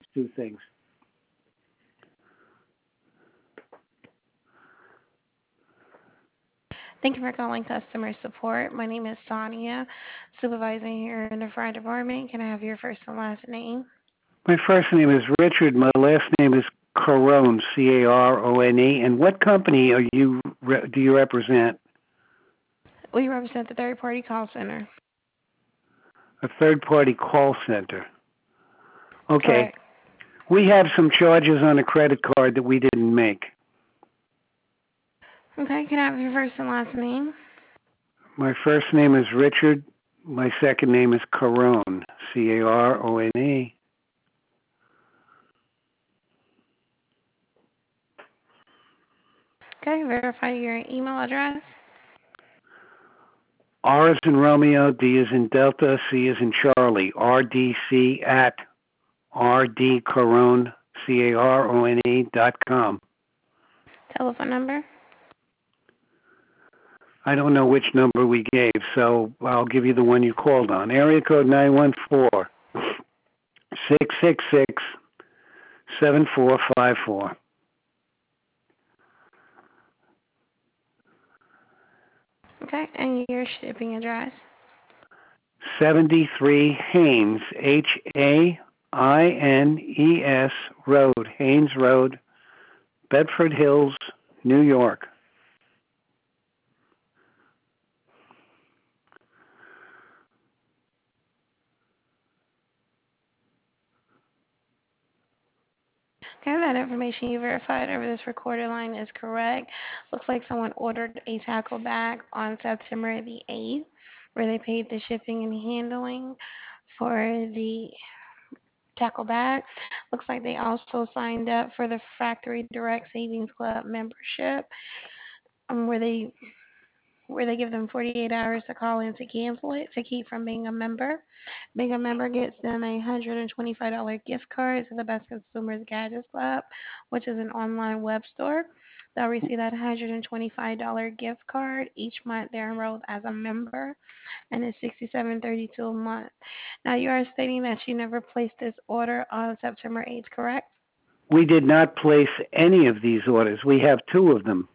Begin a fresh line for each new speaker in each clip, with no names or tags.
two things.
Thank you for calling customer support. My name is Sonia, supervising here in the fire department. Can I have your first and last name?
My first name is Richard. My last name is Carone, Carone. And what company do you represent?
We represent the third party call center.
A third-party call center. Okay.
Correct.
We have some charges on a credit card that we didn't make.
Okay, can I have your first and last name?
My first name is Richard. My second name is Carone, Carone.
Okay, verify your email address.
R is in Romeo, D is in Delta, C is in Charlie, RDC at rdcarone, CARONE.com.
Telephone number.
I don't know which number we gave, so I'll give you the one you called on. Area code 914-666-7454.
Okay, and your shipping address.
73 Haynes, Haines Road, Haynes Road, Bedford Hills, New York.
Okay, that information you verified over this recorded line is correct. Looks like someone ordered a tackle bag on September the 8th, where they paid the shipping and handling for the tackle bag. Looks like they also signed up for the Factory Direct Savings Club membership, where they give them 48 hours to call in to cancel it to keep from being a member. Being a member gets them a $125 gift card to the Best Consumers Gadgets Club, which is an online web store. They'll receive that $125 gift card each month they're enrolled as a member, and it's $67.32 a month. Now you are stating that you never placed this order on September 8th, correct?
We did not place any of these orders. We have two of them.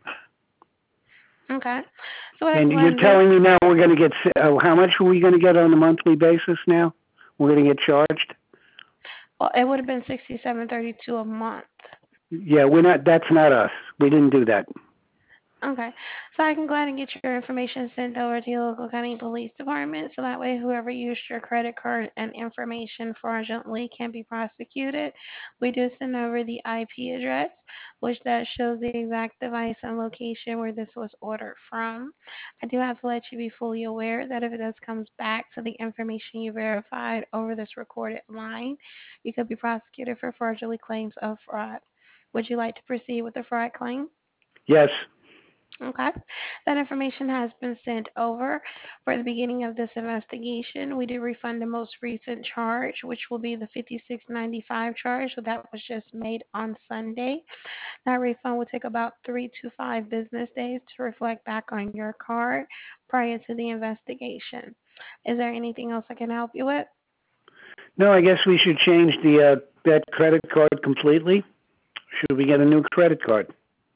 Okay. So what I
And
can go ahead
you're
and do,
telling me now we're going to get, how much are we going to get on a monthly basis now? We're going to get charged?
well, it would have been $67.32 a month.
Yeah, that's not us. We didn't do that.
Okay. So I can go ahead and get your information sent over to your local county police department so that way whoever used your credit card and information fraudulently can be prosecuted. We do send over the IP address, which that shows the exact device and location where this was ordered from. I do have to let you be fully aware that if it does comes back to the information you verified over this recorded line, you could be prosecuted for fraudulent claims of fraud. Would you like to proceed with the fraud claim?
Yes.
Okay. That information has been sent over for the beginning of this investigation. We do refund the most recent charge, which will be the 56.95 charge. So that was just made on Sunday. That refund will take about 3 to 5 business days to reflect back on your card prior to the investigation. Is there anything else I can help you with?
No, I guess we should change that credit card completely. Should we get a new credit card?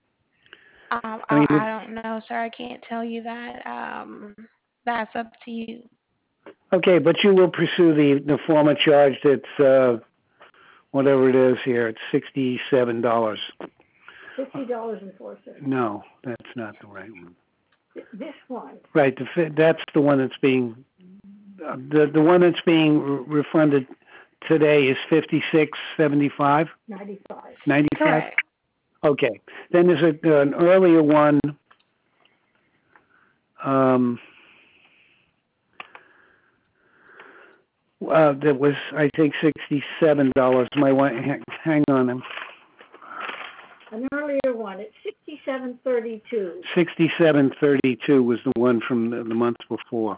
I mean,
I don't know, sir. I can't tell you that. That's up to you.
okay, but you will pursue the former charge that's whatever it is here. It's $67.
$60.04.
No, that's not the right one.
This one,
Right, that's the one that's being the one that's being refunded today is 56.75.
95.
95.
Correct.
Okay, then there's an earlier one. That was I think $67. My one, hang on,
An earlier one, it's 67.32.
67.32 was the one from the month before.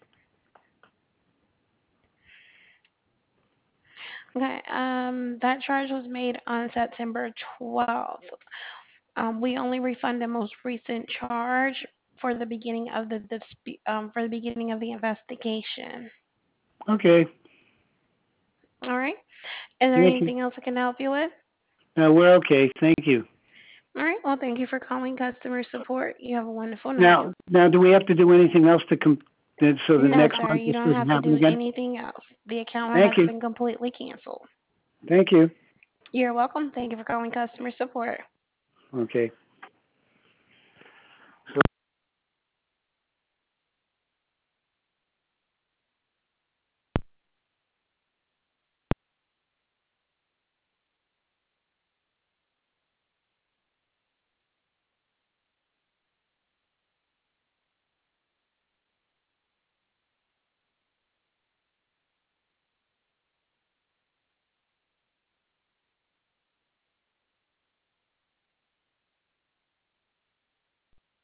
Okay. That charge was made on September 12th. We only refund the most recent charge for the beginning of the for the beginning of the investigation.
Okay.
All right. Is there
Thank you.
anything else I can help you with?
No, we're okay. Thank you.
All right. Well, thank you for calling customer support. You have a wonderful night.
Now, do we have to do anything else so the
No,
next
sir.
month
You
this
don't
doesn't
have to
happen
do
again?
anything else. The account
Thank
has
you.
been completely canceled.
Thank you.
You're welcome. Thank you for calling customer support.
Okay.